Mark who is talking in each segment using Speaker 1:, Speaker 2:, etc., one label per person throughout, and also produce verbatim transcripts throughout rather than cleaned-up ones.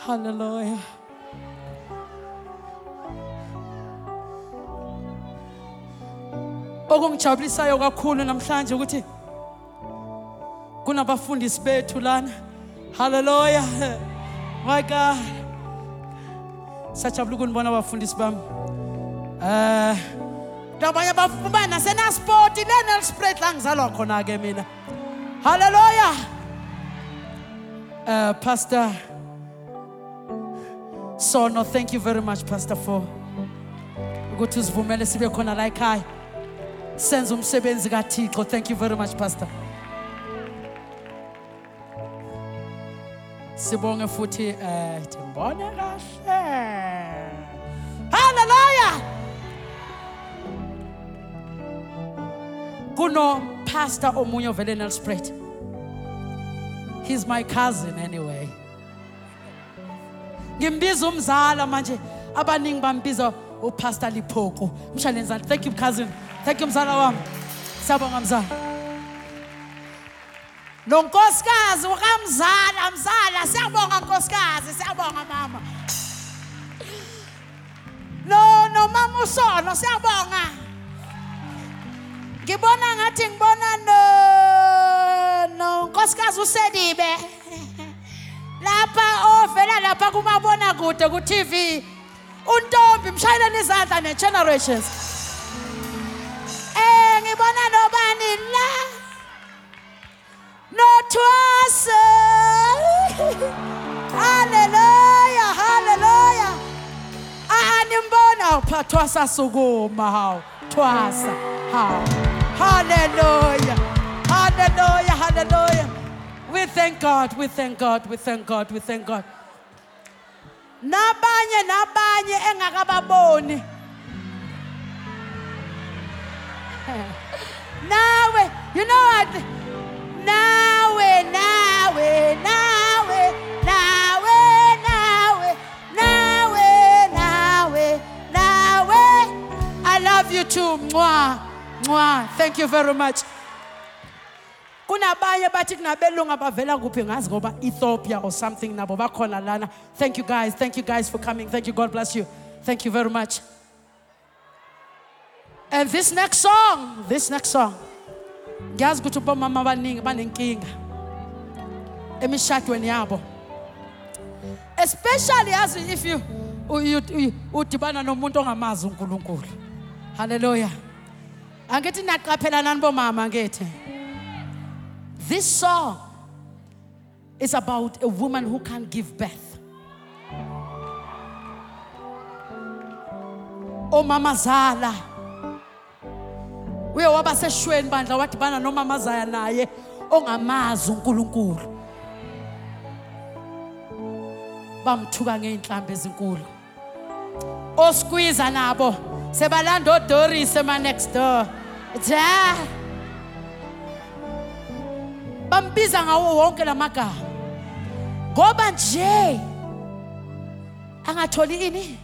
Speaker 1: Hallelujah. Okungijabulisayo kakhulu namhlanje ukuthi kunabafundisi bethu lana. Hallelujah. My God. Sajabula ukunibona abafundisi bami. Eh Dabaya bafumana sena sport lena spread la ngizalwa khona ke mina. Hallelujah. Uh, Pastor Sono, thank you very much, Pastor, for ukuthi usivumele sibe khona la ekhaya. Senza umsebenzi kaThixo. Thank you very much, Pastor. Sibonge futhi eh timbone kahle. Hallelujah. Kuno pastor omunye ovele Nelspruit. He's my cousin anyway. Ngimbiza umzala manje abaningi bambiza uPastor Liphoko. Mshalenzani. Thank you cousin. Thank you mzala wami. Siyabonga mzala. Nonkosikazi ukamzala mzala siyabonga nkosikazi siyabonga mama. No no mama uSono siyabonga. Ngibona ngathi ngibona no no nkosikazi uSedibe. Lapha ovela lapha kumabona kude ku T V. Untombi mshayeleni izandla ne Generations. Eh ngibona nobani la. No Twasa. Hallelujah, hallelujah. Ah nimbona pha Twasa sukuma hawo. Twasa. Ha. Hallelujah. Hallelujah, hallelujah. We thank God, we thank God, we thank God, we thank God. Nabanye nabanye engakababoni. Nawe, you know what? Nawe, nawe, nawe, nawe, nawe, nawe, nawe, nawe. I love you too. Mwah, mwah. Thank you very much. Kunabanye bathi kunabelunga bavela kuphi ngazi ngoba Ethiopia or something nabo bakhona lana. Thank you guys. Thank you guys for coming. Thank you. God bless you. Thank you very much. And this next song, this next song. Ngiyazi ukuthi bomama abaningi banenkinga emishadweni yabo. Especially as if you udibana nomuntu ongamazi uNkulunkulu. Hallelujah. Angithi naqaphela nani bomama ngithi. This song is about a woman who can't give birth. Oh mama Zala. Uye waba seshweni bandla wadibana no mama Zaya naye ongamazi uNkulunkulu. Bamthuka ngeinhlambe ezinkulu. Osqueeze nabo sebalanda oDoris ema next door. Ja. Bambiza ngawo wonke lamagama. Ngoba nje angatholi ini.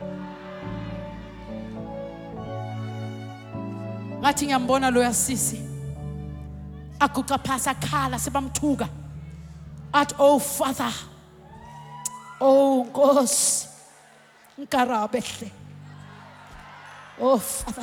Speaker 1: Ngathi ngiyambona lo yasisi. Aguqa phasa khala sebamthuka. At oh Father. Oh Nkosi. Nkarabehle. Oh Father.